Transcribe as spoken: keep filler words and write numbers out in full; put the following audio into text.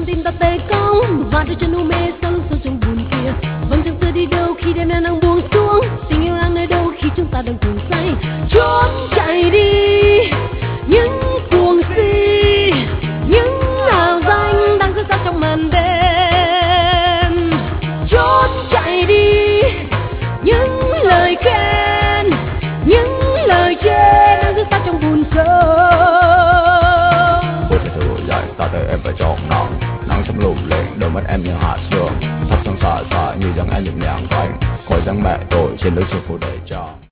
con tim ta tê cong và đôi chân u mê sâu sâu trong buồn kia. Vầng trăng xưa đi đâu khi đêm đang buông xuống, tình yêu đang nơi đâu khi chúng ta đang cùng say. Trốn chạy đi những cuồng si, những ảo danh đang rớt ra trong màn đêm. Trốn chạy đi những lời khen, những lời chê đang rớt ra trong buồn sâu. Buổi chiều thử dậy ta thấy em phải trọn nắng, nắng sớm lù lên đôi mắt em như hạt sương, thắp sáng xa xa như rằng em nhịp nhàng cánh, khỏi dáng mẹ tôi trên lối trường phố đầy trao.